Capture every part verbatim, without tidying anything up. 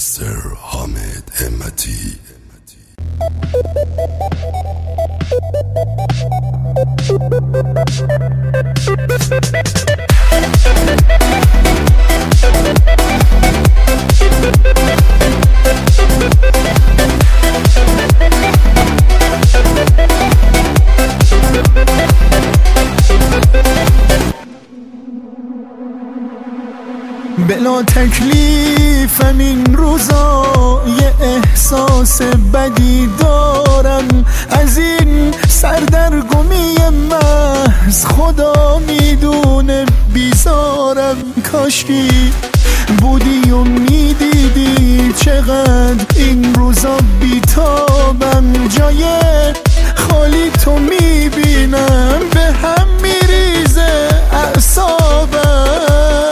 مستر حامد همتی. بلا تکلیفم این روزا، یه احساس بدی دارم از این سردرگمی محض. خدا میدونه بیزارم، کاشکی بودی و میدیدی چقدر این روزا بیتابم. جای خالی تو میبینم، به هم میریزه اعصابم.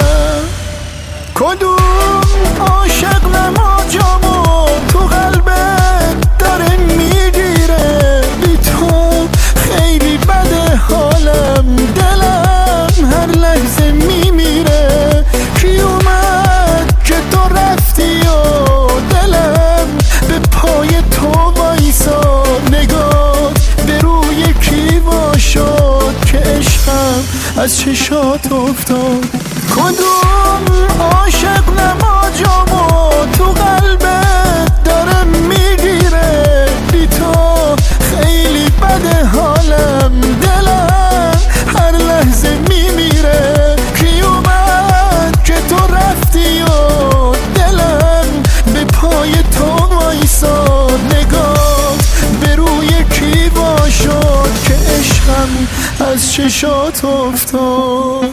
کدوم عاشق نماجامو تو قلبت داره میگیره، بی تو خیلی بده حالم، دلم هر لحظه میمیره. کی اومد که تو رفتی و دلم به پای تو وایسا، نگاه به روی کی وا شد که عشقم از چشات افتاد. کدوم عاشق نماجامو تو قلبت داره میگیره، بی تو خیلی بده حالم، دلم هر لحظه میمیره. کی اومد که تو رفتی و دلم به پای تو وایساد، نگاه به روی کی وا شد که عشقم از چشات افتاد.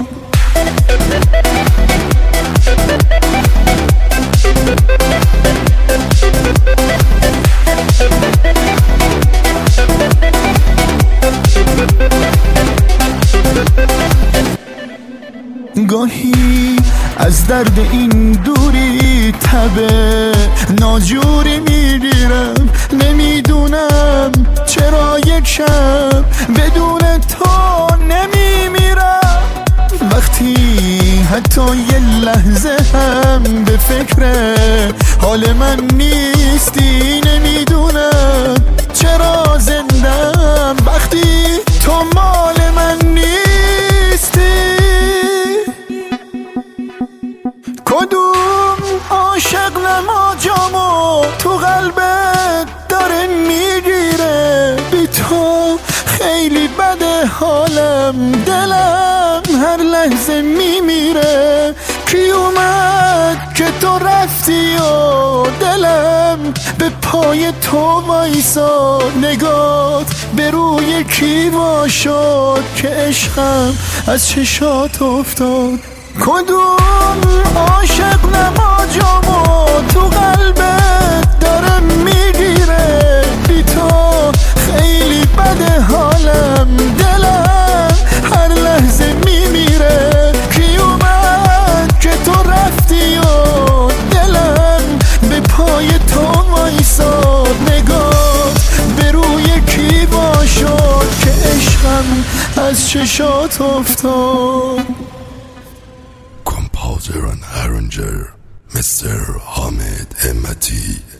گاهی از درد این دوری تبه ناجوری میگیرم، نمیدونم چرا یک شب بدون تو نمیمیرم. وقتی حتی یه لحظه هم به فکر حال من نیستی، نمیدونم چرا زندم وقتی تو مال من نیستی. کدوم عاشق نماجامو تو قلبت داره میگیره، بی تو خیلی بده حالم، دلم هر لحظه میمیره. کی اومد که تو رفتی و دلم به پای تو وایسا، نگات به روی کی وا شد که عشقم از چشات افتاد. کدوم عاشق نماجامو تو قلبت داره میگیره، بی تو خیلی بده حالم، دلم هر لحظه میمیره. کی اومد که تو رفتی و دلم به پای تو وایساد، نگاه به روی کی وا شد که عشقم از چشات افتاد. Composer and arranger مستر حامد همتی.